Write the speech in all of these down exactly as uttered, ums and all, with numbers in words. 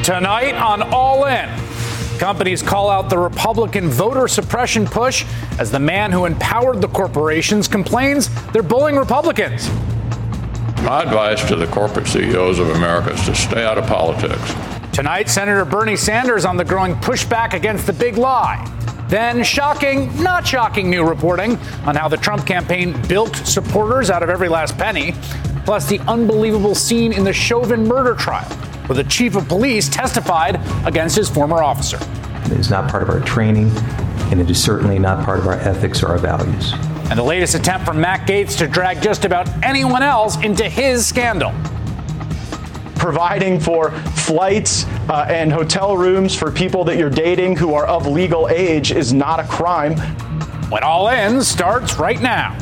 Tonight on All In, companies call out the Republican voter suppression push as the man who empowered the corporations complains they're bullying Republicans. My advice to the corporate C E Os of America is to stay out of politics. Tonight, Senator Bernie Sanders on the growing pushback against the big lie. Then shocking, not shocking new reporting on how the Trump campaign bilked supporters out of every last penny, plus the unbelievable scene in the Chauvin murder trial, where the chief of police testified against his former officer. It is not part of our training, and it is certainly not part of our ethics or our values. And the latest attempt from Matt Gaetz to drag just about anyone else into his scandal. Providing for flights uh, and hotel rooms for people that you're dating who are of legal age is not a crime. When All In starts right now.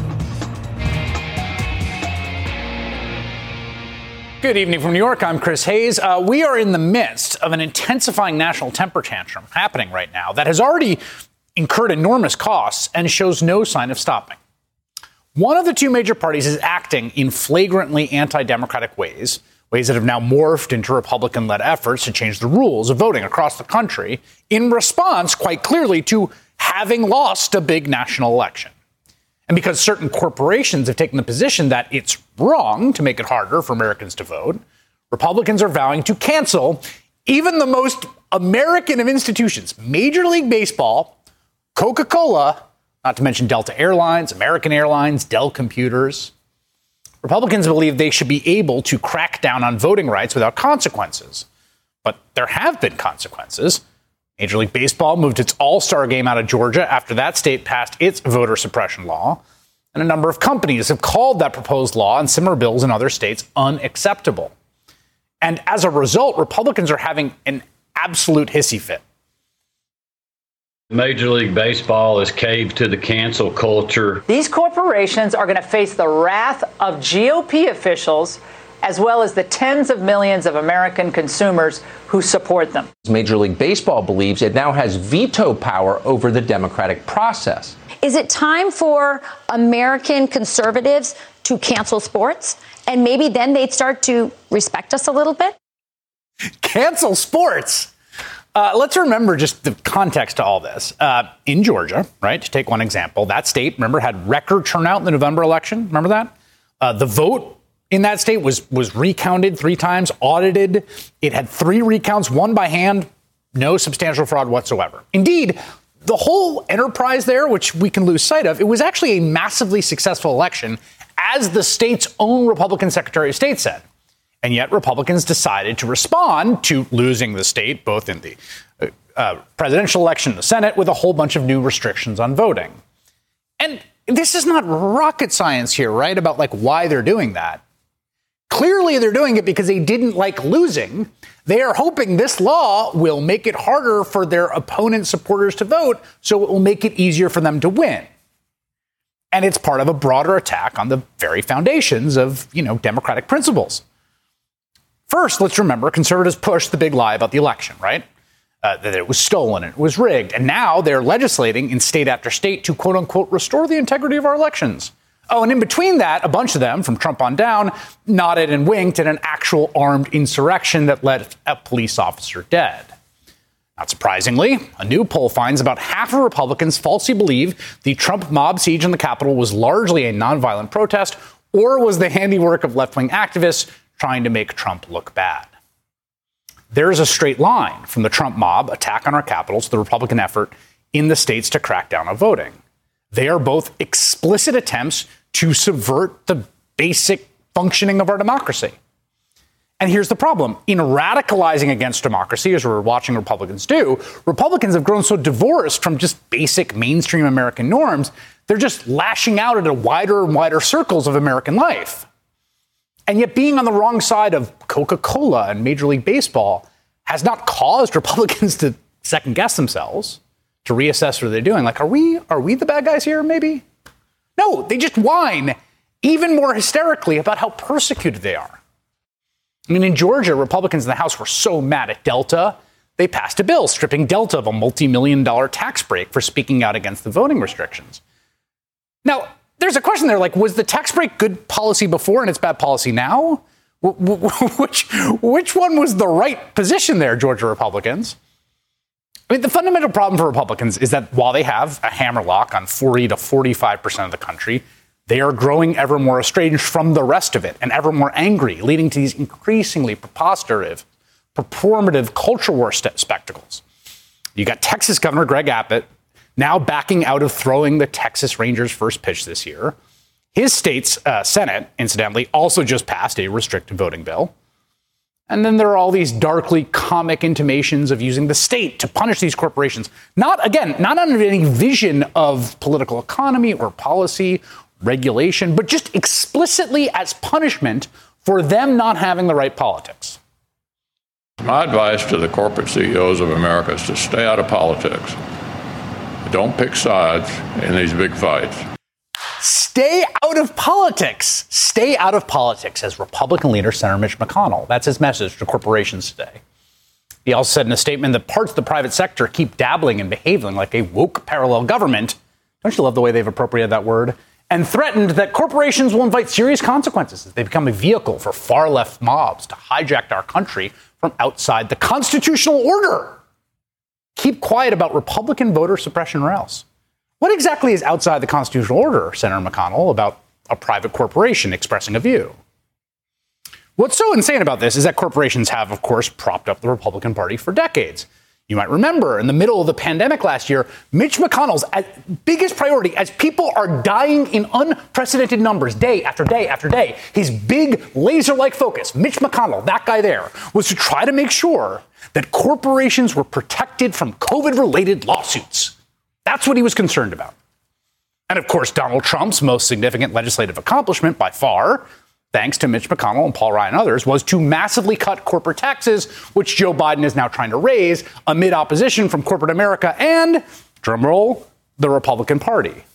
Good evening from New York. I'm Chris Hayes. Uh, we are in the midst of an intensifying national temper tantrum happening right now that has already incurred enormous costs and shows no sign of stopping. One of the two major parties is acting in flagrantly anti-democratic ways, ways that have now morphed into Republican-led efforts to change the rules of voting across the country in response, quite clearly, to having lost a big national election. And because certain corporations have taken the position that it's wrong to make it harder for Americans to vote, Republicans are vowing to cancel even the most American of institutions, Major League Baseball, Coca-Cola, not to mention Delta Airlines, American Airlines, Dell Computers. Republicans believe they should be able to crack down on voting rights without consequences. But there have been consequences. Major League Baseball moved its All-Star game out of Georgia after that state passed its voter suppression law. And a number of companies have called that proposed law and similar bills in other states unacceptable. And as a result, Republicans are having an absolute hissy fit. Major League Baseball has caved to the cancel culture. These corporations are going to face the wrath of G O P officials, as well as the tens of millions of American consumers who support them. Major League Baseball believes it now has veto power over the democratic process. Is it time for American conservatives to cancel sports? And maybe then they'd start to respect us a little bit? Cancel sports? Uh, let's remember just the context to all this. Uh, in Georgia, right, to take one example, that state, remember, had record turnout in the November election. Remember that? Uh, the vote in that state was was recounted three times, audited. It had three recounts, one by hand, no substantial fraud whatsoever. Indeed, the whole enterprise there, which we can lose sight of, it was actually a massively successful election, as the state's own Republican Secretary of State said. And yet Republicans decided to respond to losing the state, both in the uh, uh, presidential election and the Senate, with a whole bunch of new restrictions on voting. And this is not rocket science here, right, about like why they're doing that. Clearly, they're doing it because they didn't like losing. They are hoping this law will make it harder for their opponent supporters to vote, so it will make it easier for them to win. And it's part of a broader attack on the very foundations of, you know, democratic principles. First, let's remember, conservatives pushed the big lie about the election, right? Uh, that it was stolen and it was rigged. And now they're legislating in state after state to, quote unquote, restore the integrity of our elections. Oh, and in between that, a bunch of them, from Trump on down, nodded and winked at an actual armed insurrection that left a police officer dead. Not surprisingly, a new poll finds about half of Republicans falsely believe the Trump mob siege in the Capitol was largely a nonviolent protest or was the handiwork of left-wing activists trying to make Trump look bad. There is a straight line from the Trump mob attack on our Capitol to the Republican effort in the states to crack down on voting. They are both explicit attempts to subvert the basic functioning of our democracy. And here's the problem. In radicalizing against democracy, as we're watching Republicans do, Republicans have grown so divorced from just basic mainstream American norms, they're just lashing out at a wider and wider circles of American life. And yet being on the wrong side of Coca-Cola and Major League Baseball has not caused Republicans to second guess themselves, to reassess what they're doing. Like, are we are we the bad guys here, maybe? No, they just whine even more hysterically about how persecuted they are. I mean, in Georgia, Republicans in the House were so mad at Delta, they passed a bill stripping Delta of a multi-million dollar tax break for speaking out against the voting restrictions. Now, there's a question there, like, was the tax break good policy before and it's bad policy now? Which, which one was the right position there, Georgia Republicans? I mean, the fundamental problem for Republicans is that while they have a hammerlock on forty to forty-five percent of the country, they are growing ever more estranged from the rest of it and ever more angry, leading to these increasingly preposterous, performative culture war st- spectacles. You got Texas Governor Greg Abbott now backing out of throwing the Texas Rangers' first pitch this year. His state's uh, Senate, incidentally, also just passed a restricted voting bill. And then there are all these darkly comic intimations of using the state to punish these corporations. Not, again, not under any vision of political economy or policy, regulation, but just explicitly as punishment for them not having the right politics. My advice to the corporate C E Os of America is to stay out of politics. Don't pick sides in these big fights. Stay out of politics. Stay out of politics, as Republican leader Senator Mitch McConnell. That's his message to corporations today. He also said in a statement that parts of the private sector keep dabbling and behaving like a woke parallel government. Don't you love the way they've appropriated that word? And threatened that corporations will invite serious consequences if they become a vehicle for far-left mobs to hijack our country from outside the constitutional order. Keep quiet about Republican voter suppression or else. What exactly is outside the constitutional order, Senator McConnell, about a private corporation expressing a view? What's so insane about this is that corporations have, of course, propped up the Republican Party for decades. You might remember in the middle of the pandemic last year, Mitch McConnell's biggest priority, as people are dying in unprecedented numbers day after day after day, his big laser-like focus, Mitch McConnell, that guy there, was to try to make sure that corporations were protected from COVID-related lawsuits. That's what he was concerned about. And of course, Donald Trump's most significant legislative accomplishment by far, thanks to Mitch McConnell and Paul Ryan and others, was to massively cut corporate taxes, which Joe Biden is now trying to raise amid opposition from corporate America and, drumroll, the Republican Party. You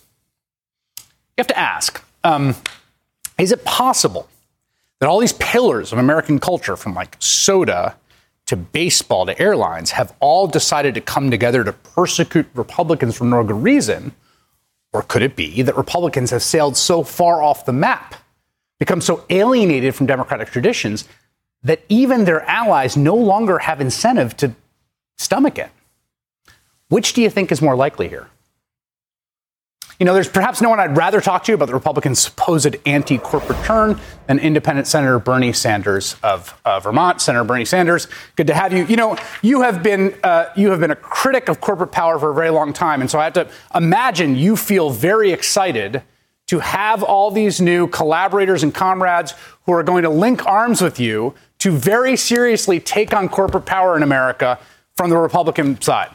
have to ask, um, is it possible that all these pillars of American culture, from like soda to baseball to airlines, have all decided to come together to persecute Republicans for no good reason? Or could it be that Republicans have sailed so far off the map, become so alienated from democratic traditions, that even their allies no longer have incentive to stomach it? Which do you think is more likely here? You know, there's perhaps no one I'd rather talk to about the Republicans' supposed anti-corporate turn than independent Senator Bernie Sanders of uh, Vermont. Senator Bernie Sanders, good to have you. You know, you have been uh, you have been a critic of corporate power for a very long time, and so I have to imagine you feel very excited to have all these new collaborators and comrades who are going to link arms with you to very seriously take on corporate power in America from the Republican side.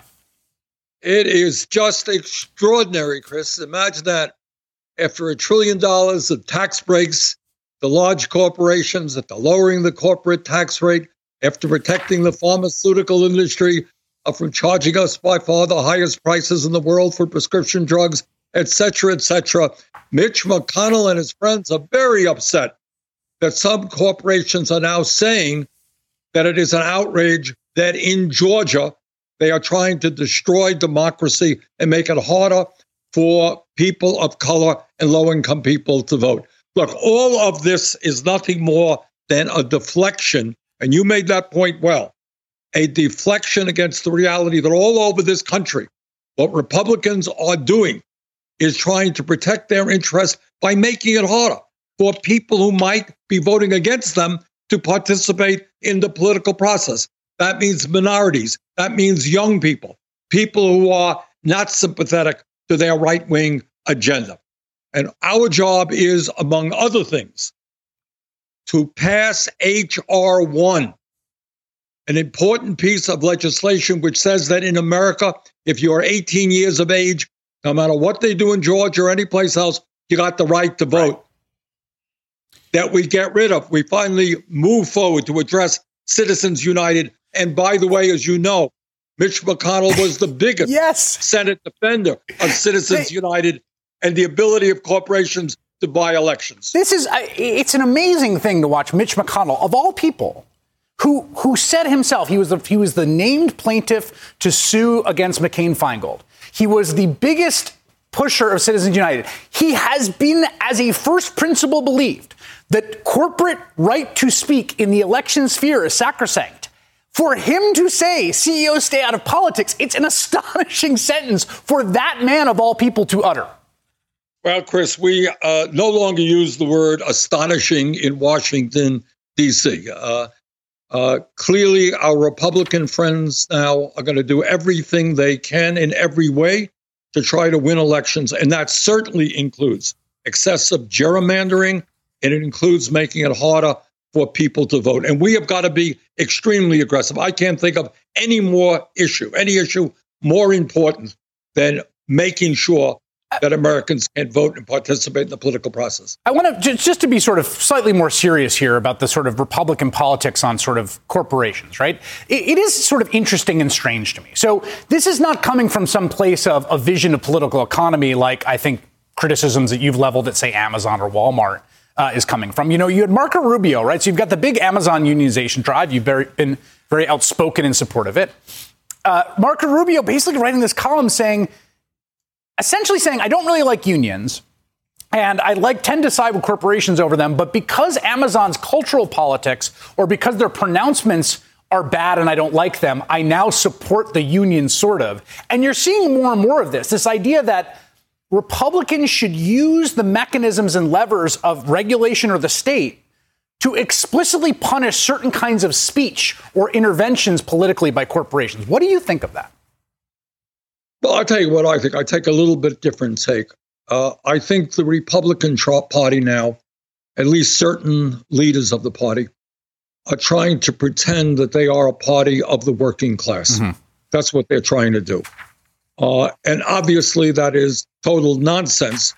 It is just extraordinary, Chris. Imagine that after a trillion dollars of tax breaks, the large corporations, after lowering the corporate tax rate, after protecting the pharmaceutical industry uh, from charging us by far the highest prices in the world for prescription drugs, et cetera, et cetera. Mitch McConnell and his friends are very upset that some corporations are now saying that it is an outrage that in Georgia, they are trying to destroy democracy and make it harder for people of color and low-income people to vote. Look, all of this is nothing more than a deflection, and you made that point well, a deflection against the reality that all over this country, what Republicans are doing is trying to protect their interests by making it harder for people who might be voting against them to participate in the political process. That means minorities. That means young people, people who are not sympathetic to their right-wing agenda. And our job is, among other things, to pass H R one, an important piece of legislation which says that in America, if you are eighteen years of age, no matter what they do in Georgia or anyplace else, you got the right to vote. Right. That we get rid of. We finally move forward to address Citizens United. And by the way, as you know, Mitch McConnell was the biggest yes. Senate defender of Citizens they, United and the ability of corporations to buy elections. This is, it's an amazing thing to watch Mitch McConnell, of all people, who who said himself, he was the, he was the named plaintiff to sue against McCain-Feingold. He was the biggest pusher of Citizens United. He has been, as a first principle, believed that corporate right to speak in the election sphere is sacrosanct. For him to say C E Os stay out of politics, it's an astonishing sentence for that man of all people to utter. Well, Chris, we uh, no longer use the word astonishing in Washington, D C. Uh, uh, clearly, our Republican friends now are going to do everything they can in every way to try to win elections. And that certainly includes excessive gerrymandering, and it includes making it harder for people to vote. And we have got to be extremely aggressive. I can't think of any more issue, any issue more important than making sure that Americans can vote and participate in the political process. I want to, just to be sort of slightly more serious here about the sort of Republican politics on sort of corporations, right? It, it is sort of interesting and strange to me. So this is not coming from some place of a vision of political economy like I think criticisms that you've leveled at, say, Amazon or Walmart uh, is coming from. You know, you had Marco Rubio, right? So you've got the big Amazon unionization drive. You've very, been very outspoken in support of it. Uh, Marco Rubio basically writing this column saying, essentially saying, I don't really like unions, and I like tend to side with corporations over them, but because Amazon's cultural politics or because their pronouncements are bad and I don't like them, I now support the union, sort of. And you're seeing more and more of this, this idea that Republicans should use the mechanisms and levers of regulation or the state to explicitly punish certain kinds of speech or interventions politically by corporations. What do you think of that? Well, I'll tell you what I think. I take a little bit different take. Uh, I think the Republican Party now, at least certain leaders of the party, are trying to pretend that they are a party of the working class. Mm-hmm. That's what they're trying to do. Uh, and obviously that is total nonsense.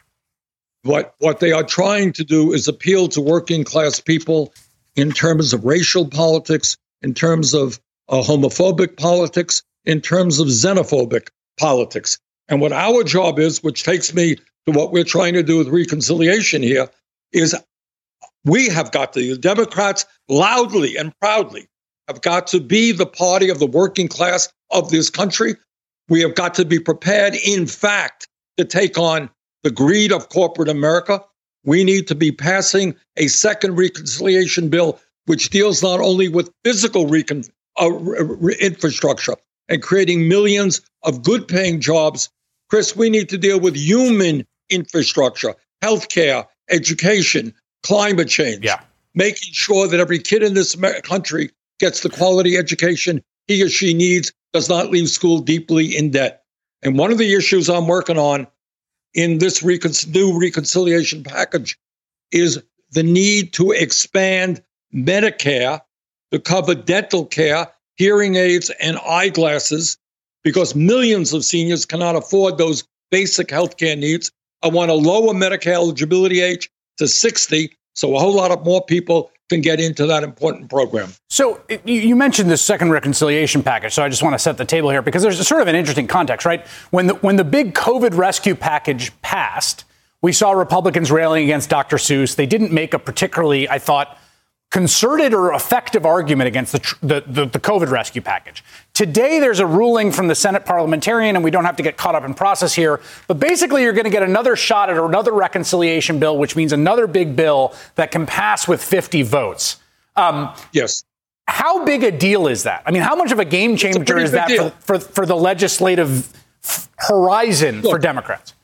What, what they are trying to do is appeal to working class people in terms of racial politics, in terms of uh, homophobic politics, in terms of xenophobic politics. And what our job is, which takes me to what we're trying to do with reconciliation here, is we have got to, the Democrats loudly and proudly have got to be the party of the working class of this country. We have got to be prepared, in fact, to take on the greed of corporate America. We need to be passing a second reconciliation bill, which deals not only with physical recon- uh, re- infrastructure, and creating millions of good-paying jobs. Chris, we need to deal with human infrastructure, healthcare, education, climate change, yeah. making sure that every kid in this country gets the quality education he or she needs, does not leave school deeply in debt. And one of the issues I'm working on in this recon- new reconciliation package is the need to expand Medicare to cover dental care, hearing aids, and eyeglasses, because millions of seniors cannot afford those basic health care needs. I want to lower Medicare eligibility age to sixty, so a whole lot of more people can get into that important program. So you mentioned this second reconciliation package, so I just want to set the table here, because there's a sort of an interesting context, right? When the, when the big COVID rescue package passed, we saw Republicans railing against Doctor Seuss. They didn't make a particularly, I thought, concerted or effective argument against the, the, the, the COVID rescue package. Today, there's a ruling from the Senate parliamentarian, and we don't have to get caught up in process here, but basically you're going to get another shot at another reconciliation bill, which means another big bill that can pass with fifty votes. Um, yes. How big a deal is that? I mean, how much of a game changer a is that for, for, for the legislative horizon Look, for Democrats?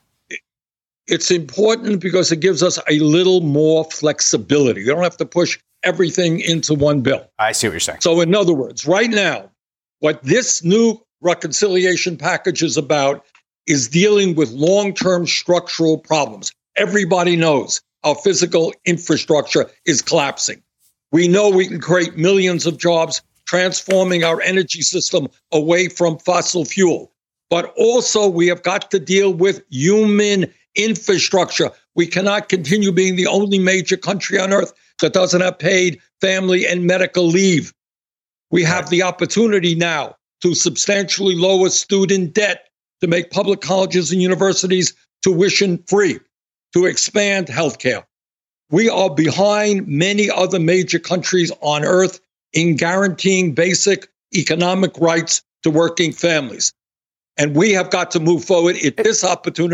It's important because it gives us a little more flexibility. You don't have to push everything into one bill. I see what you're saying. So in other words, right now, what this new reconciliation package is about is dealing with long-term structural problems. Everybody knows our physical infrastructure is collapsing. We know we can create millions of jobs transforming our energy system away from fossil fuel. But also we have got to deal with human infrastructure. We cannot continue being the only major country on earth that doesn't have paid family and medical leave. We have the opportunity now to substantially lower student debt, to make public colleges and universities tuition free, to expand healthcare. We are behind many other major countries on earth in guaranteeing basic economic rights to working families. And we have got to move forward at this opportunity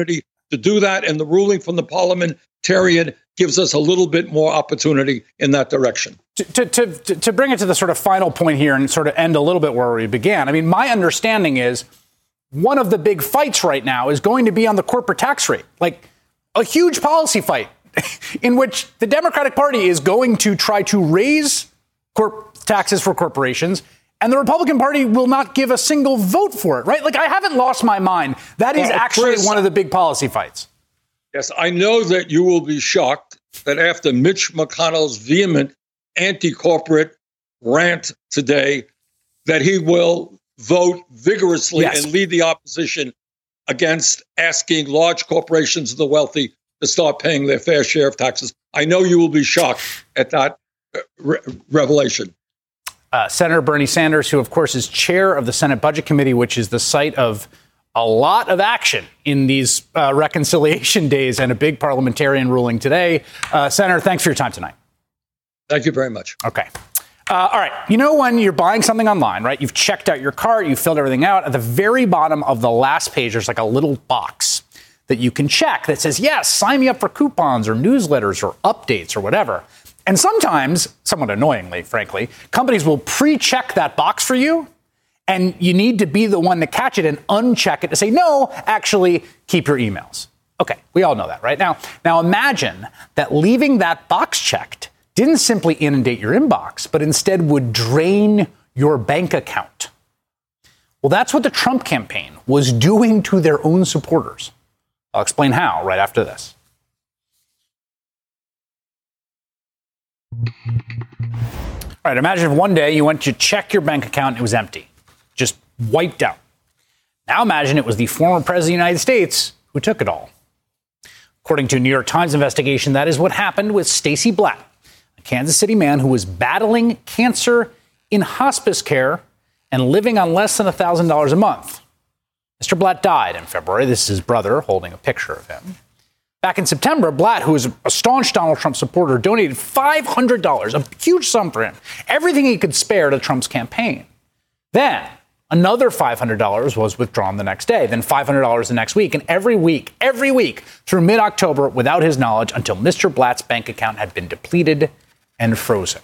to do that, and the ruling from the parliamentarian gives us a little bit more opportunity in that direction. To, to, to, to bring it to the sort of final point here and sort of end a little bit where we began, I mean, my understanding is one of the big fights right now is going to be on the corporate tax rate, like a huge policy fight in which the Democratic Party is going to try to raise corp taxes for corporations, and the Republican Party will not give a single vote for it, right? Like, I haven't lost my mind. That is well, actually Chris, one of the big policy fights. Yes, I know that you will be shocked that after Mitch McConnell's vehement anti-corporate rant today, that he will vote vigorously yes. and lead the opposition against asking large corporations and the wealthy to start paying their fair share of taxes. I know you will be shocked at that re- revelation. Uh, Senator Bernie Sanders, who, of course, is chair of the Senate Budget Committee, which is the site of a lot of action in these uh, reconciliation days and a big parliamentarian ruling today. Uh, Senator, thanks for your time tonight. Thank you very much. Okay. Uh, all right. You know, when you're buying something online, right, you've checked out your cart, you've filled everything out. At the very bottom of the last page, there's like a little box that you can check that says, yes, sign me up for coupons or newsletters or updates or whatever. And sometimes, somewhat annoyingly, frankly, companies will pre-check that box for you, and you need to be the one to catch it and uncheck it to say, no, actually, keep your emails. Okay, we all know that, right? Now, now imagine that leaving that box checked didn't simply inundate your inbox, but instead would drain your bank account. Well, that's what the Trump campaign was doing to their own supporters. I'll explain how right after this. All right, imagine if one day you went to check your bank account and it was empty, just wiped out. Now imagine it was the former president of the United States who took it all. According to a New York Times investigation, that is what happened with Stacey Blatt, a Kansas City man who was battling cancer in hospice care and living on less than one thousand dollars a month. Mister Blatt died in February. This is his brother holding a picture of him. Back in September, Blatt, who is a staunch Donald Trump supporter, donated five hundred dollars, a huge sum for him, everything he could spare to Trump's campaign. Then another five hundred dollars was withdrawn the next day, then five hundred dollars the next week, and every week, every week through mid-October without his knowledge until Mister Blatt's bank account had been depleted and frozen.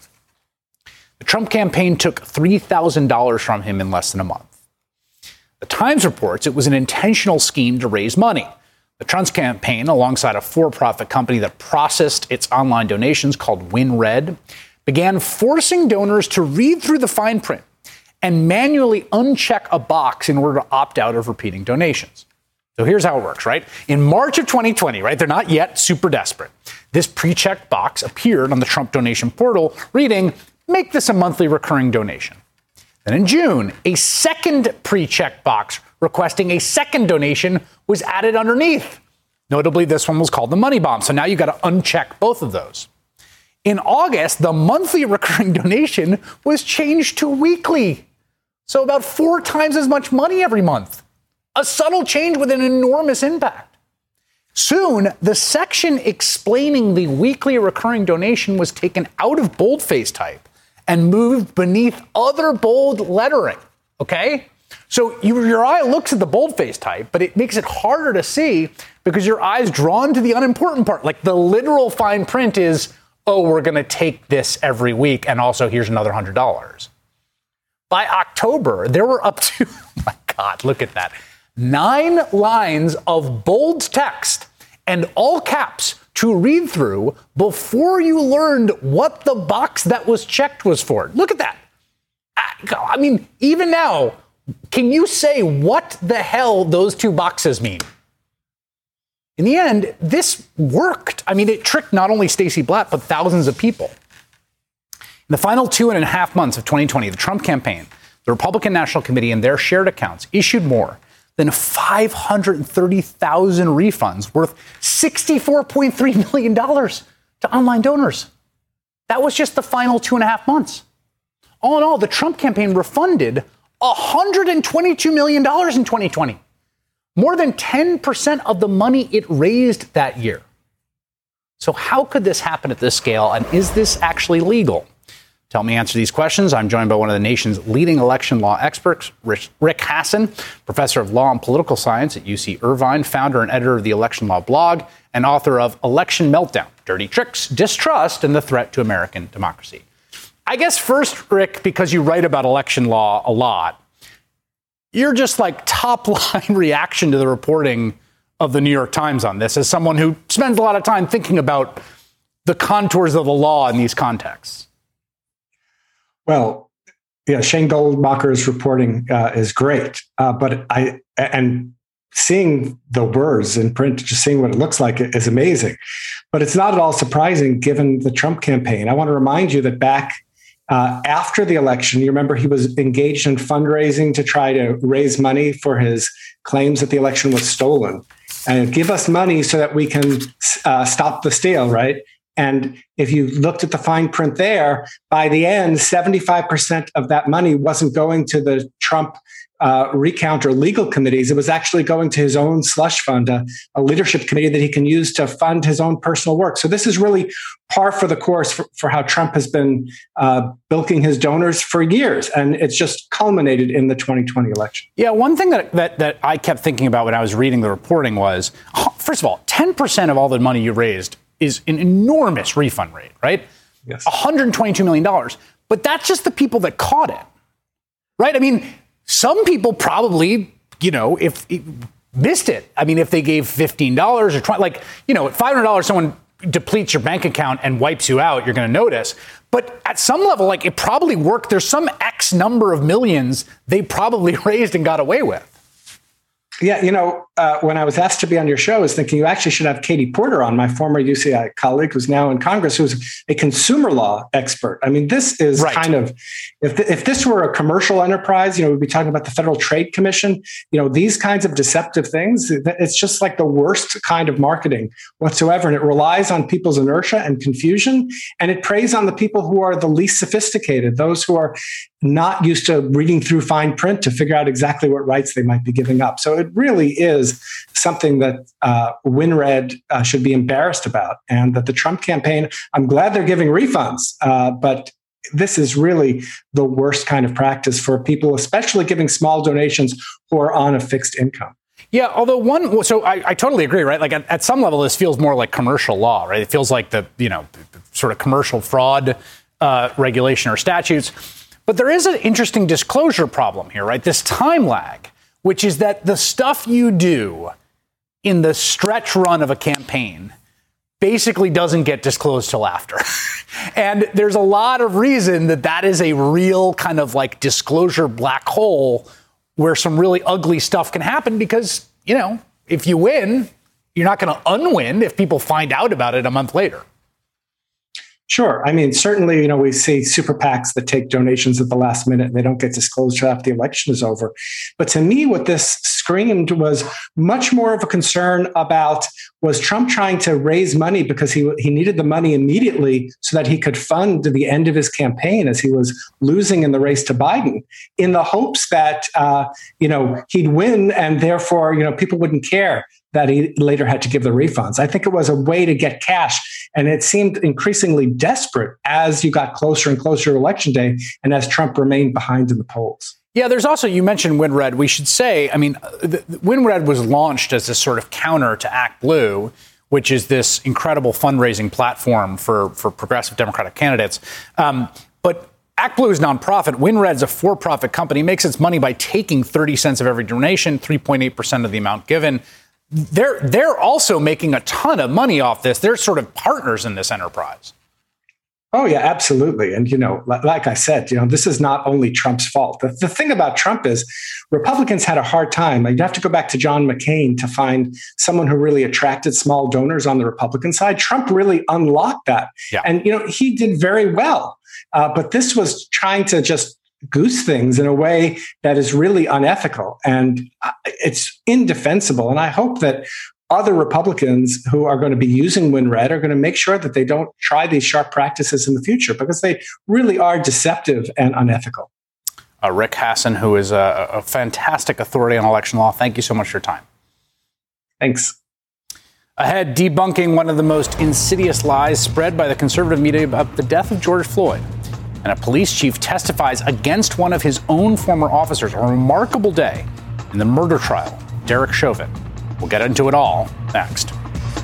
The Trump campaign took three thousand dollars from him in less than a month. The Times reports it was an intentional scheme to raise money. The Trump campaign, alongside a for-profit company that processed its online donations called WinRed, began forcing donors to read through the fine print and manually uncheck a box in order to opt out of repeating donations. So here's how it works, right? In March of twenty twenty, right, they're not yet super desperate. This pre-checked box appeared on the Trump donation portal reading, "Make this a monthly recurring donation." Then in June, a second pre-checked box requesting a second donation was added underneath. Notably, this one was called the money bomb. So now you got to uncheck both of those. In August, the monthly recurring donation was changed to weekly. So about four times as much money every month. A subtle change with an enormous impact. Soon, the section explaining the weekly recurring donation was taken out of boldface type and moved beneath other bold lettering. Okay? So you, your eye looks at the boldface type, but it makes it harder to see because your eye's drawn to the unimportant part. Like the literal fine print is, oh, we're going to take this every week, and also here's another one hundred dollars. By October, there were up to, oh my God, look at that, nine lines of bold text and all caps to read through before you learned what the box that was checked was for. Look at that. I mean, even now, can you say what the hell those two boxes mean? In the end, this worked. I mean, it tricked not only Stacey Blatt, but thousands of people. In the final two and a half months of twenty twenty, the Trump campaign, the Republican National Committee, and their shared accounts issued more than five hundred thirty thousand refunds worth sixty-four point three million dollars to online donors. That was just the final two and a half months. All in all, the Trump campaign refunded one hundred twenty-two million dollars in twenty twenty, more than ten percent of the money it raised that year. So how could this happen at this scale, and is this actually legal? To help me answer these questions, I'm joined by one of the nation's leading election law experts, Rick Hasen, professor of law and political science at U C Irvine, founder and editor of the Election Law blog, and author of Election Meltdown, Dirty Tricks, Distrust, and the Threat to American Democracy. I guess first, Rick, because you write about election law a lot, you're just like top line reaction to the reporting of the New York Times on this as someone who spends a lot of time thinking about the contours of the law in these contexts. Well, yeah, Shane Goldmacher's reporting uh, is great, uh, but I and seeing the words in print, just seeing what it looks like is amazing. But it's not at all surprising given the Trump campaign. I want to remind you that back uh, after the election, you remember he was engaged in fundraising to try to raise money for his claims that the election was stolen and give us money so that we can uh, stop the steal, right? And if you looked at the fine print there, by the end, seventy-five percent of that money wasn't going to the Trump uh, recount or legal committees. It was actually going to his own slush fund, a, a leadership committee that he can use to fund his own personal work. So this is really par for the course for, for how Trump has been uh, bilking his donors for years. And it's just culminated in the twenty twenty election. Yeah, one thing that, that, that I kept thinking about when I was reading the reporting was, first of all, ten percent of all the money you raised is an enormous refund rate, right? Yes. one hundred twenty-two million dollars. But that's just the people that caught it, right? I mean, some people probably, you know, if it missed it. I mean, if they gave fifteen dollars or twenty, like, you know, at five hundred dollars, someone depletes your bank account and wipes you out, you're going to notice. But at some level, like, it probably worked. There's some X number of millions they probably raised and got away with. Yeah, you know, uh, when I was asked to be on your show, I was thinking you actually should have Katie Porter on, my former U C I colleague who's now in Congress, who's a consumer law expert. I mean, this is right. kind of, if th- if this were a commercial enterprise, you know, we'd be talking about the Federal Trade Commission. You know, these kinds of deceptive things, it's just like the worst kind of marketing whatsoever. And it relies on people's inertia and confusion. And it preys on the people who are the least sophisticated, those who are not used to reading through fine print to figure out exactly what rights they might be giving up. So it really is something that uh, WinRed uh, should be embarrassed about, and that the Trump campaign, I'm glad they're giving refunds, uh, but this is really the worst kind of practice for people, especially giving small donations who are on a fixed income. Yeah, although one, so I, I totally agree, right? Like at, at some level, this feels more like commercial law, right? It feels like the, you know, sort of commercial fraud uh, regulation or statutes. But there is an interesting disclosure problem here, right? This time lag, which is that the stuff you do in the stretch run of a campaign basically doesn't get disclosed till after. And there's a lot of reason that that is a real kind of like disclosure black hole where some really ugly stuff can happen because, you know, if you win, you're not going to unwin if people find out about it a month later. Sure. I mean, certainly, you know, we see super PACs that take donations at the last minute and they don't get disclosed until after the election is over. But to me, what this screamed was much more of a concern about, was Trump trying to raise money because he he needed the money immediately so that he could fund the end of his campaign as he was losing in the race to Biden, in the hopes that, uh, you know, he'd win and therefore, you know, people wouldn't care that he later had to give the refunds. I think it was a way to get cash. And it seemed increasingly desperate as you got closer and closer to Election Day and as Trump remained behind in the polls. Yeah, there's also, you mentioned WinRed. We should say, I mean, the, the WinRed was launched as this sort of counter to ActBlue, which is this incredible fundraising platform for, for progressive Democratic candidates. Um, but ActBlue is nonprofit. WinRed's a for-profit company, makes its money by taking thirty cents of every donation, three point eight percent of the amount given. They're they're also making a ton of money off this. They're sort of partners in this enterprise. Oh, yeah, absolutely. And, you know, like I said, you know, this is not only Trump's fault. The, the thing about Trump is Republicans had a hard time. You'd have to go back to John McCain to find someone who really attracted small donors on the Republican side. Trump really unlocked that. Yeah. And, you know, he did very well. Uh, but this was trying to just goose things in a way that is really unethical. And it's indefensible. And I hope that other Republicans who are going to be using WinRed are going to make sure that they don't try these sharp practices in the future, because they really are deceptive and unethical. Uh, Rick Hasen, who is a, a fantastic authority on election law, thank you so much for your time. Thanks. Ahead, debunking one of the most insidious lies spread by the conservative media about the death of George Floyd. and a police chief testifies against one of his own former officers. A remarkable day in the murder trial. Derek Chauvin. We'll get into it all next.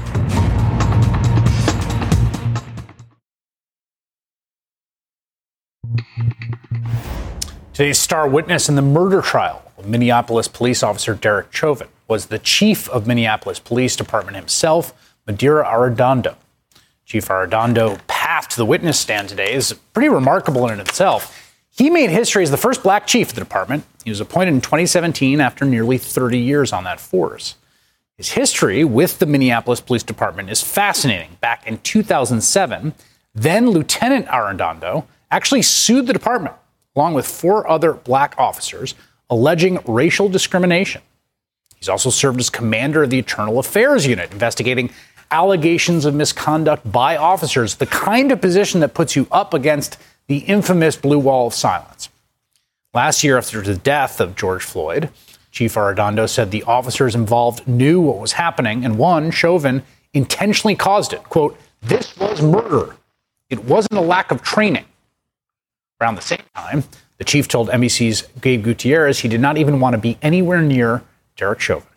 Today's star witness in the murder trial of Minneapolis police officer Derek Chauvin was the chief of Minneapolis Police Department himself, Medaria Arradondo. Chief Arradondo path to the witness stand today is pretty remarkable in itself. He made history as the first black chief of the department. He was appointed in twenty seventeen after nearly thirty years on that force. His history with the Minneapolis Police Department is fascinating. Back in two thousand seven, then Lieutenant Arradondo actually sued the department, along with four other black officers, alleging racial discrimination. He's also served as commander of the Internal Affairs Unit, investigating allegations of misconduct by officers, the kind of position that puts you up against the infamous blue wall of silence. Last year, after the death of George Floyd, Chief Arradondo said the officers involved knew what was happening, and one, Chauvin, intentionally caused it. Quote, "This was murder. It wasn't a lack of training." Around the same time, the chief told N B C's Gabe Gutierrez he did not even want to be anywhere near Derek Chauvin.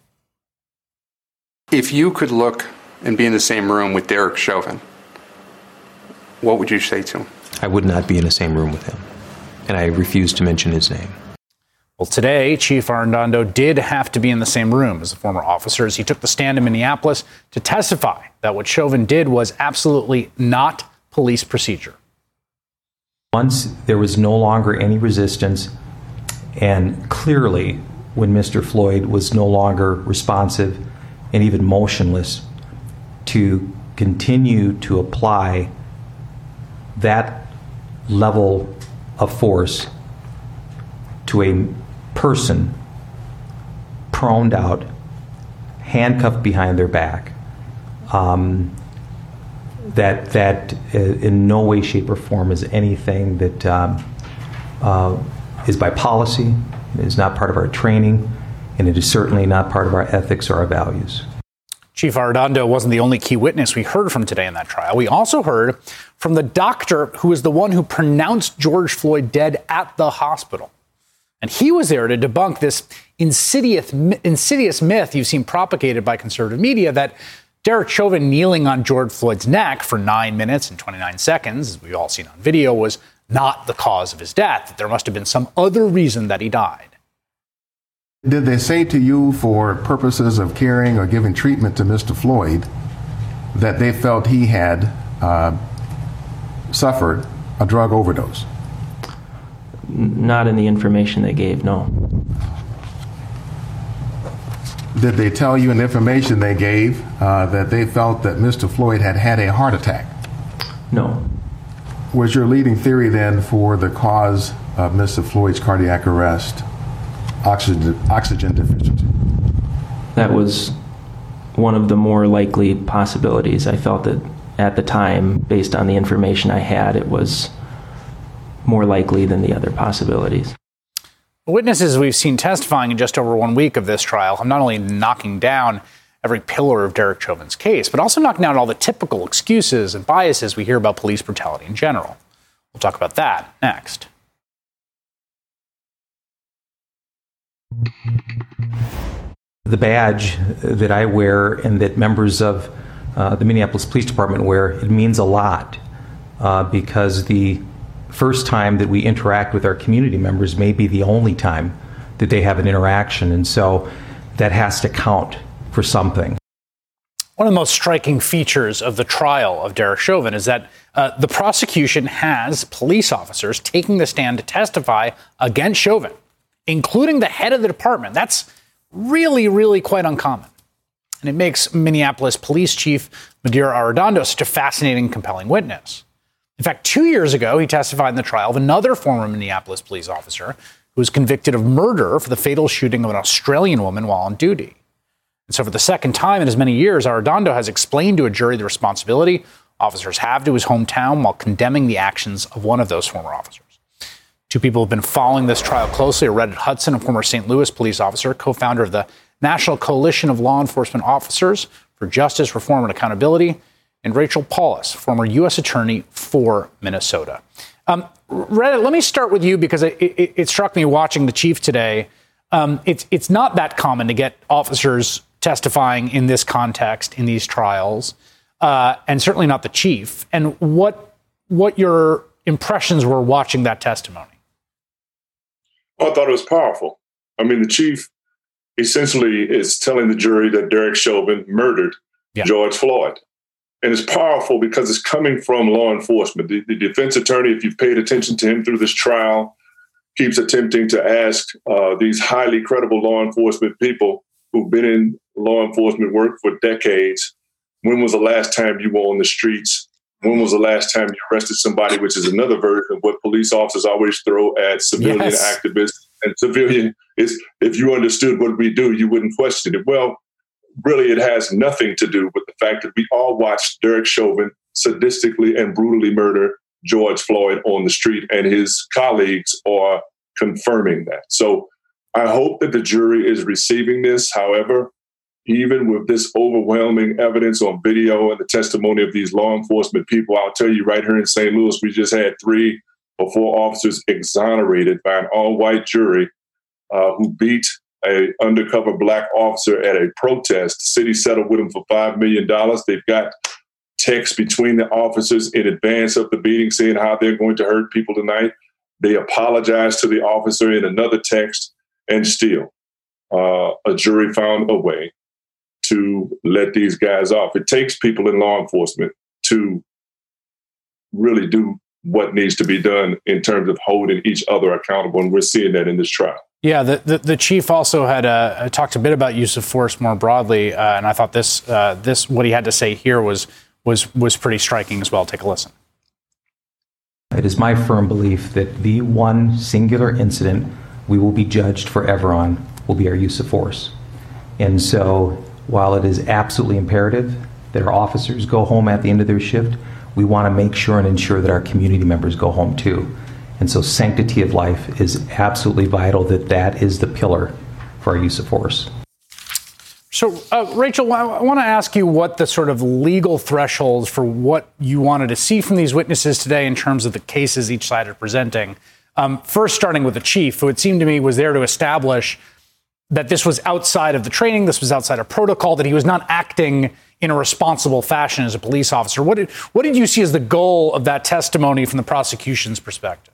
If you could look and be in the same room with Derek Chauvin, what would you say to him? I would not be in the same room with him, and I refuse to mention his name. Well, today, Chief Arradondo did have to be in the same room as the former officers. He took the stand in Minneapolis to testify that what Chauvin did was absolutely not police procedure. Once there was no longer any resistance, and clearly when Mister Floyd was no longer responsive and even motionless, to continue to apply that level of force to a person proned out, handcuffed behind their back, um, that that in no way, shape, or form is anything that um, uh, is by policy, is not part of our training, and it is certainly not part of our ethics or our values. Chief Arradondo wasn't the only key witness we heard from today in that trial. We also heard from the doctor who was the one who pronounced George Floyd dead at the hospital. And he was there to debunk this insidious, insidious myth you've seen propagated by conservative media that Derek Chauvin kneeling on George Floyd's neck for nine minutes and twenty-nine seconds, as we've all seen on video, was not the cause of his death, that there must have been some other reason that he died. Did they say to you, for purposes of caring or giving treatment to Mister Floyd, that they felt he had uh, suffered a drug overdose? Not in the information they gave, no. Did they tell you in the information they gave uh, that they felt that Mister Floyd had had a heart attack? No. Was your leading theory then for the cause of Mister Floyd's cardiac arrest oxygen, oxygen deficiency? That was one of the more likely possibilities. I felt that at the time, based on the information I had, it was more likely than the other possibilities. Witnesses we've seen testifying in just over one week of this trial have not only knocking down every pillar of Derek Chauvin's case, but also knocking down all the typical excuses and biases we hear about police brutality in general. We'll talk about that next. The badge that I wear and that members of uh, the Minneapolis Police Department wear, it means a lot uh, because the first time that we interact with our community members may be the only time that they have an interaction, and so that has to count for something. One of the most striking features of the trial of Derek Chauvin is that uh, the prosecution has police officers taking the stand to testify against Chauvin, including the head of the department. That's really, really quite uncommon. And it makes Minneapolis Police Chief Medaria Arradondo such a fascinating, compelling witness. In fact, two years ago, he testified in the trial of another former Minneapolis police officer who was convicted of murder for the fatal shooting of an Australian woman while on duty. And so for the second time in as many years, Arradondo has explained to a jury the responsibility officers have to his hometown while condemning the actions of one of those former officers. Two people have been following this trial closely: Reddit Hudson, a former Saint Louis police officer, co-founder of the National Coalition of Law Enforcement Officers for Justice, Reform, and Accountability, and Rachel Paulus, former U S attorney for Minnesota. Um, Reddit, let me start with you because it, it, it struck me watching the chief today. Um, it's it's not that common to get officers testifying in this context in these trials, uh, and certainly not the chief. And what what your impressions were watching that testimony? I thought it was powerful. I mean, the chief essentially is telling the jury that Derek Chauvin murdered yeah. George Floyd. And it's powerful because it's coming from law enforcement. The, the defense attorney, if you've paid attention to him through this trial, keeps attempting to ask uh, these highly credible law enforcement people who've been in law enforcement work for decades, when was the last time you were on the streets? When was the last time you arrested somebody, which is another version of what police officers always throw at civilian yes. activists and civilian is, if you understood what we do, you wouldn't question it. Well, really, it has nothing to do with the fact that we all watched Derek Chauvin sadistically and brutally murder George Floyd on the street, and his colleagues are confirming that. So I hope that the jury is receiving this. However, even with this overwhelming evidence on video and the testimony of these law enforcement people, I'll tell you right here in Saint Louis, we just had three or four officers exonerated by an all-white jury uh, who beat a undercover black officer at a protest. The city settled with him for five million dollars. They've got texts between the officers in advance of the beating saying how they're going to hurt people tonight. They apologized to the officer in another text, and still uh, a jury found a way to let these guys off. It takes people in law enforcement to really do what needs to be done in terms of holding each other accountable, and we're seeing that in this trial. Yeah, the, the, the chief also had uh, talked a bit about use of force more broadly, uh, and I thought this uh, this what he had to say here was was was pretty striking as well. Take a listen. It is my firm belief that the one singular incident we will be judged forever on will be our use of force. And so, while it is absolutely imperative that our officers go home at the end of their shift, we want to make sure and ensure that our community members go home too. And so sanctity of life is absolutely vital, that that is the pillar for our use of force. So, uh, Rachel, I want to ask you what the sort of legal thresholds for what you wanted to see from these witnesses today in terms of the cases each side are presenting. Um, first, starting with the chief, who it seemed to me was there to establish that this was outside of the training, this was outside of protocol, that he was not acting in a responsible fashion as a police officer. What did, what did you see as the goal of that testimony from the prosecution's perspective?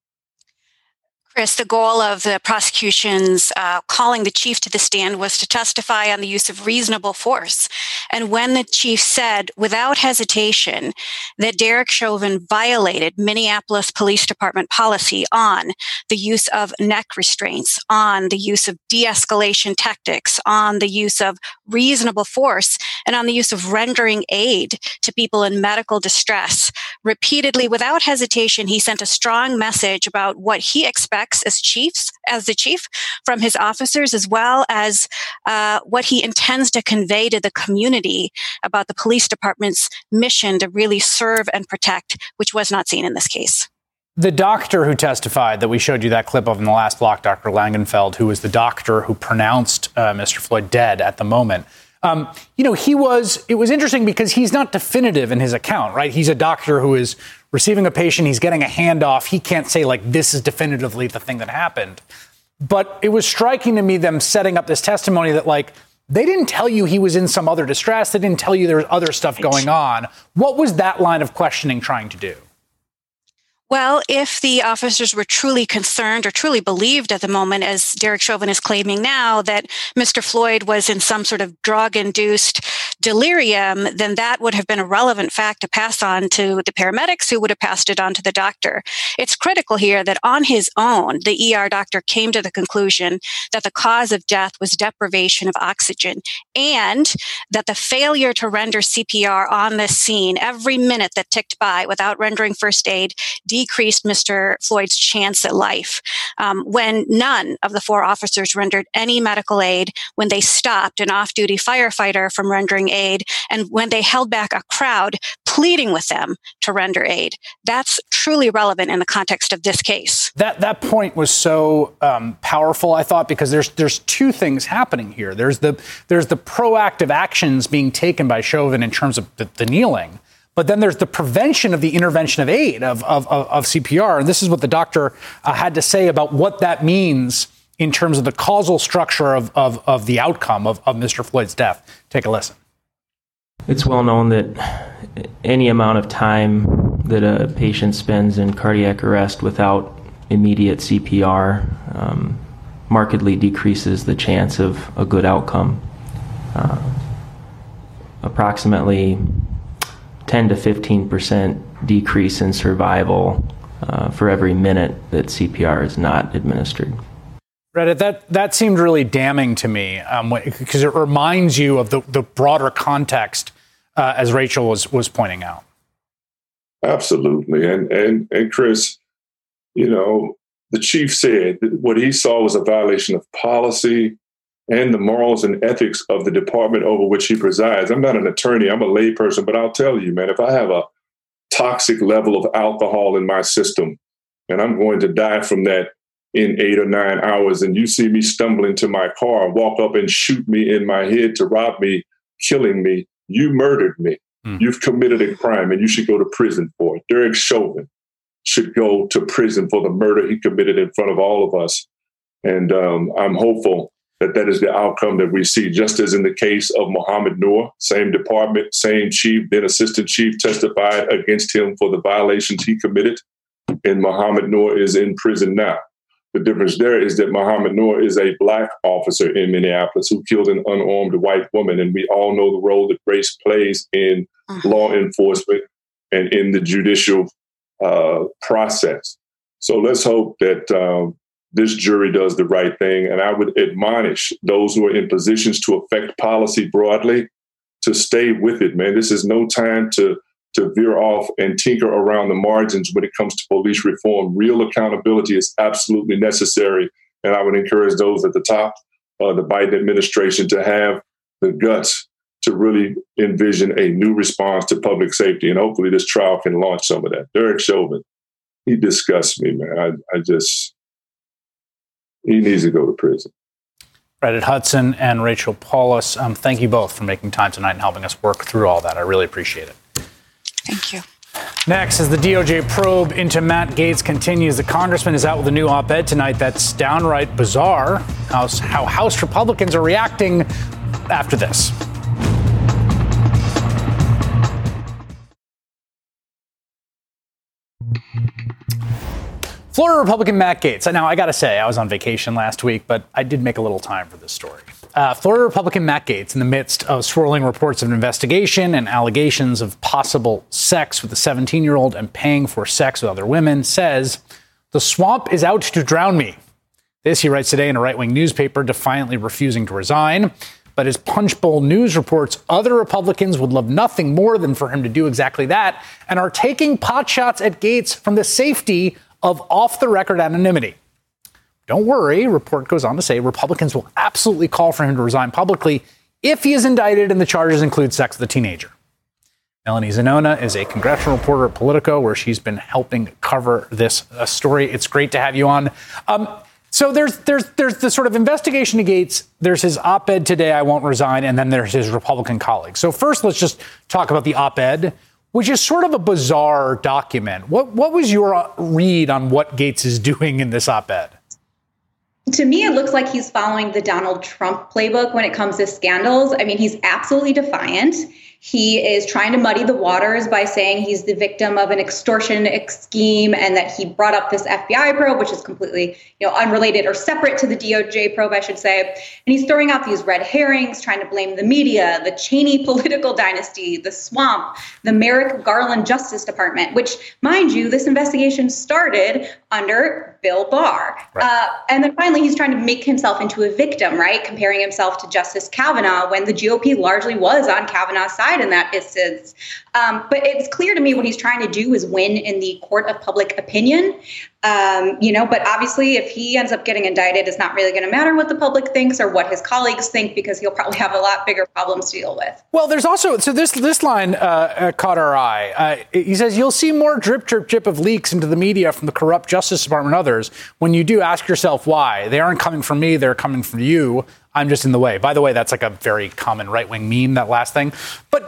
Chris, the goal of the prosecution's uh, calling the chief to the stand was to testify on the use of reasonable force. And when the chief said without hesitation that Derek Chauvin violated Minneapolis Police Department policy on the use of neck restraints, on the use of de-escalation tactics, on the use of reasonable force, and on the use of rendering aid to people in medical distress, repeatedly, without hesitation, he sent a strong message about what he expects as chiefs, as the chief, from his officers, as well as uh, what he intends to convey to the community about the police department's mission to really serve and protect, which was not seen in this case. The doctor who testified that we showed you that clip of in the last block, Doctor Langenfeld, who was the doctor who pronounced uh, Mister Floyd dead at the moment. Um, you know, he was, it was interesting because he's not definitive in his account, right? He's a doctor who is receiving a patient. He's getting a handoff. He can't say, like, this is definitively the thing that happened. But it was striking to me, them setting up this testimony that, like, they didn't tell you he was in some other distress. They didn't tell you there was other stuff going on. What was that line of questioning trying to do? Well, if the officers were truly concerned or truly believed at the moment, as Derek Chauvin is claiming now, that Mister Floyd was in some sort of drug-induced delirium, then that would have been a relevant fact to pass on to the paramedics, who would have passed it on to the doctor. It's critical here that on his own, the E R doctor came to the conclusion that the cause of death was deprivation of oxygen, and that the failure to render C P R on this scene every minute that ticked by without rendering first aid decreased Mister Floyd's chance at life. Um, when none of the four officers rendered any medical aid, when they stopped an off-duty firefighter from rendering aid, and when they held back a crowd pleading with them to render aid. That's truly relevant in the context of this case. That that point was so um, powerful, I thought, because there's there's two things happening here. There's the there's the proactive actions being taken by Chauvin in terms of the, the kneeling. But then there's the prevention of the intervention of aid, of, of, of, of C P R. And this is what the doctor uh, had to say about what that means in terms of the causal structure of, of, of the outcome of, of Mister Floyd's death. Take a listen. It's well known that any amount of time that a patient spends in cardiac arrest without immediate C P R um, markedly decreases the chance of a good outcome. Uh, approximately ten to fifteen percent decrease in survival uh, for every minute that C P R is not administered. Reddit, that, that seemed really damning to me um, because it reminds you of the, the broader context, uh, as Rachel was, was pointing out. Absolutely. And, and, and Chris, you know, the chief said that what he saw was a violation of policy and the morals and ethics of the department over which he presides. I'm not an attorney, I'm a layperson, but I'll tell you, man, if I have a toxic level of alcohol in my system and I'm going to die from that in eight or nine hours, and you see me stumbling to my car, walk up and shoot me in my head to rob me, killing me, you murdered me. Mm. You've committed a crime and you should go to prison for it. Derek Chauvin should go to prison for the murder he committed in front of all of us. And um, I'm hopeful that that is the outcome that we see, just as in the case of Mohamed Noor, same department, same chief, then assistant chief testified against him for the violations he committed. And Mohamed Noor is in prison now. The difference there is that Mohamed Noor is a black officer in Minneapolis who killed an unarmed white woman. And we all know the role that race plays in uh-huh. law enforcement and in the judicial uh, process. So let's hope that um, this jury does the right thing. And I would admonish those who are in positions to affect policy broadly to stay with it, man. This is no time to to veer off and tinker around the margins when it comes to police reform. Real accountability is absolutely necessary. And I would encourage those at the top, uh, the Biden administration, to have the guts to really envision a new response to public safety. And hopefully this trial can launch some of that. Derek Chauvin, he disgusts me, man. I, I just, he needs to go to prison. Reddit Hudson and Rachel Paulus, um, thank you both for making time tonight and helping us work through all that. I really appreciate it. Thank you. Next, as the D O J probe into Matt Gaetz continues, the congressman is out with a new op-ed tonight that's downright bizarre. How, how House Republicans are reacting after this. Florida Republican Matt Gaetz. Now, I got to say, I was on vacation last week, but I did make a little time for this story. Uh, Florida Republican Matt Gaetz, in the midst of swirling reports of an investigation and allegations of possible sex with a seventeen-year-old and paying for sex with other women, says, "The swamp is out to drown me." This, he writes today in a right-wing newspaper, defiantly refusing to resign. But as Punchbowl News reports, other Republicans would love nothing more than for him to do exactly that and are taking potshots at Gaetz from the safety of off-the-record anonymity. Don't worry, report goes on to say Republicans will absolutely call for him to resign publicly if he is indicted and the charges include sex with a teenager. Melanie Zanona is a congressional reporter at Politico, where she's been helping cover this uh, story. It's great to have you on. Um, so there's there's there's the sort of investigation to Gaetz. There's his op-ed today, "I won't resign," and then there's his Republican colleagues. So first, let's just talk about the op-ed, which is sort of a bizarre document. What what was your read on what Gaetz is doing in this op-ed? To me, it looks like he's following the Donald Trump playbook when it comes to scandals. I mean, he's absolutely defiant. He is trying to muddy the waters by saying he's the victim of an extortion scheme and that he brought up this F B I probe, which is completely, you know, unrelated or separate to the D O J probe, I should say. And he's throwing out these red herrings, trying to blame the media, the Cheney political dynasty, the swamp, the Merrick Garland Justice Department, which, mind you, this investigation started under Bill Barr. Right. Uh, and then finally, he's trying to make himself into a victim, right? Comparing himself to Justice Kavanaugh when the G O P largely was on Kavanaugh's side in that instance. Um, but it's clear to me what he's trying to do is win in the court of public opinion. Um, you know, but obviously, if he ends up getting indicted, it's not really going to matter what the public thinks or what his colleagues think, because he'll probably have a lot bigger problems to deal with. Well, there's also, so this this line uh, caught our eye. Uh, he says, "You'll see more drip, drip, drip of leaks into the media from the corrupt Justice Department and others. When you do, ask yourself why. They aren't coming from me, they're coming from you. I'm just in the way." By the way, that's like a very common right-wing meme, that last thing. But just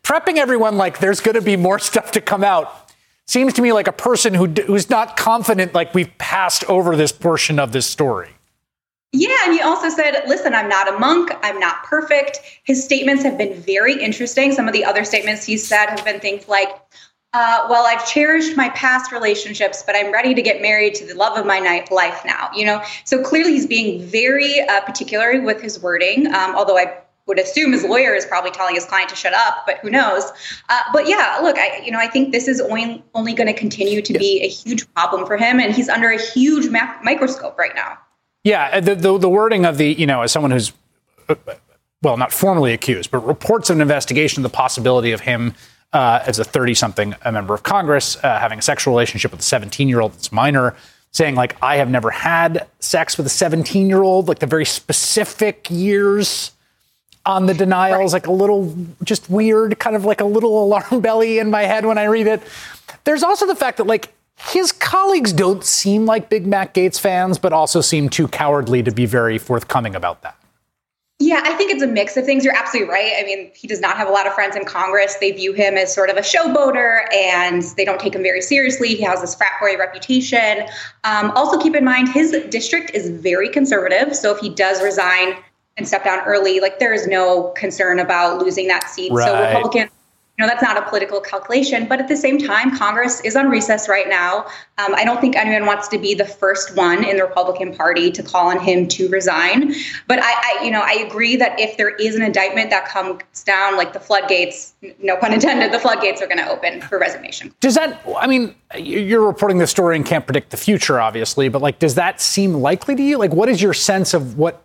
prepping everyone like there's going to be more stuff to come out seems to me like a person who who's not confident, like we've passed over this portion of this story. Yeah, and he also said, listen, I'm not a monk. I'm not perfect. His statements have been very interesting. Some of the other statements he said have been things like, uh, well, I've cherished my past relationships, but I'm ready to get married to the love of my night life now. You know, so clearly he's being very uh, particular with his wording, um, although I would assume his lawyer is probably telling his client to shut up, but who knows? Uh, but yeah, look, I, you know, I think this is only, only going to continue to be a huge problem for him. And he's under a huge mac- microscope right now. Yeah. The, the, the wording of the, you know, as someone who's, uh, well, not formally accused, but reports of an investigation, the possibility of him uh, as a thirty something, a member of Congress, uh, having a sexual relationship with a seventeen year old that's minor, saying like, I have never had sex with a seventeen year old, like the very specific years on the denials, like a little just weird, kind of like a little alarm belly in my head when I read it. There's also the fact that like his colleagues don't seem like big Matt Gaetz fans, but also seem too cowardly to be very forthcoming about that. Yeah, I think it's a mix of things. You're absolutely right. I mean, he does not have a lot of friends in Congress. They view him as sort of a showboater and they don't take him very seriously. He has this frat boy reputation. Um, also keep in mind, his district is very conservative. So if he does resign and step down early, like there is no concern about losing that seat. Right. So Republican, you know, that's not a political calculation. But at the same time, Congress is on recess right now. Um, I don't think anyone wants to be the first one in the Republican Party to call on him to resign. But I, I you know, I agree that if there is an indictment that comes down, like the floodgates, no pun intended, the floodgates are going to open for resignation. Does that, I mean, you're reporting the story and can't predict the future, obviously, but like, does that seem likely to you? Like, what is your sense of what,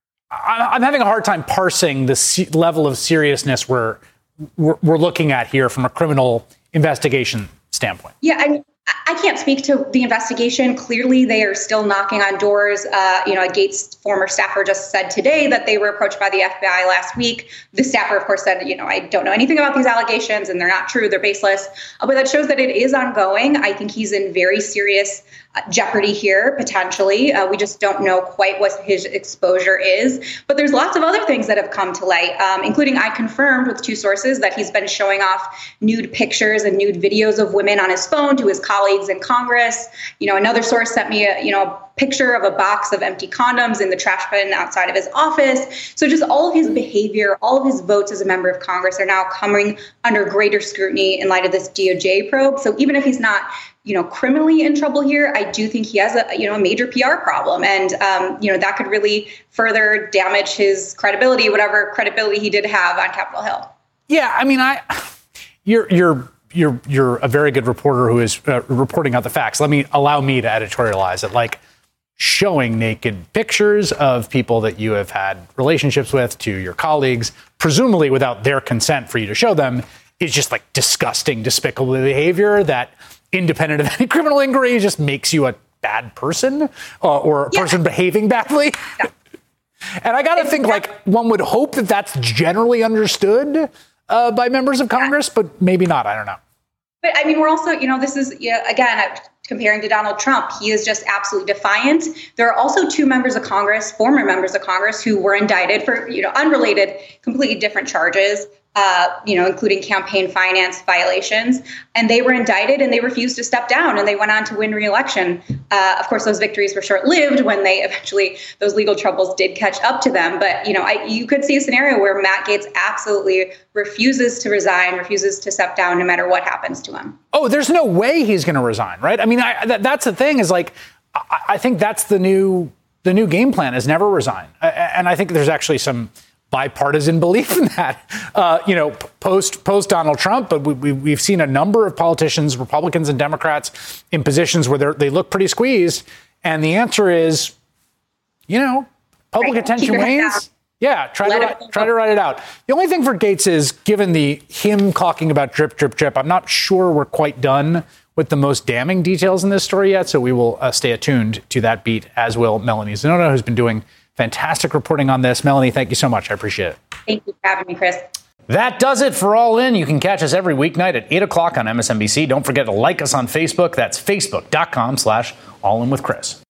I'm having a hard time parsing the level of seriousness we're, we're we're looking at here from a criminal investigation standpoint. Yeah, I I can't speak to the investigation. Clearly, they are still knocking on doors. Uh, you know, a Gaetz former staffer just said today that they were approached by the F B I last week. The staffer, of course, said, you know, I don't know anything about these allegations and they're not true. They're baseless. Uh, but that shows that it is ongoing. I think he's in very serious uh, jeopardy here, potentially. Uh, we just don't know quite what his exposure is. But there's lots of other things that have come to light, um, including I confirmed with two sources that he's been showing off nude pictures and nude videos of women on his phone to his colleagues in Congress. You know, another source sent me a, you know, a picture of a box of empty condoms in the trash bin outside of his office. So just all of his behavior, all of his votes as a member of Congress are now coming under greater scrutiny in light of this D O J probe. So even if he's not, you know, criminally in trouble here, I do think he has a, you know, a major P R problem. And, um, you know, that could really further damage his credibility, whatever credibility he did have on Capitol Hill. Yeah, I mean, I, you're, you're, You're you're a very good reporter who is uh, reporting out the facts. Let me allow me to editorialize it. Like showing naked pictures of people that you have had relationships with to your colleagues, presumably without their consent for you to show them, is just like disgusting, despicable behavior that, independent of any criminal inquiry, just makes you a bad person uh, or a yeah. person behaving badly. Yeah. And I got to think like one would hope that that's generally understood Uh, by members of Congress, but maybe not. I don't know. But I mean, we're also, you know, this is, you know, again, comparing to Donald Trump, he is just absolutely defiant. There are also two members of Congress, former members of Congress, who were indicted for, you know, unrelated, completely different charges, uh, you know, including campaign finance violations. And they were indicted and they refused to step down and they went on to win re-election. Uh, of course, those victories were short-lived when they eventually, those legal troubles did catch up to them. But, you know, I, you could see a scenario where Matt Gaetz absolutely refuses to resign, refuses to step down no matter what happens to him. Oh, there's no way he's going to resign, right? I mean, I, that, that's the thing is like, I, I think that's the new, the new game plan is never resign. And I think there's actually some bipartisan belief in that, uh, you know, post post Donald Trump. But we, we, we've seen a number of politicians, Republicans and Democrats, in positions where they they look pretty squeezed. And the answer is, you know, public right. attention wanes. Yeah, try Let to try to write it out. The only thing for Gaetz is, given the him talking about drip, drip, drip, I'm not sure we're quite done with the most damning details in this story yet. So we will uh, stay attuned to that beat, as will Melanie Zanona, who's been doing fantastic reporting on this. Melanie, thank you so much. I appreciate it. Thank you for having me, Chris. That does it for All In. You can catch us every weeknight at eight o'clock on M S N B C. Don't forget to like us on Facebook. That's facebook.com slash All In with Chris.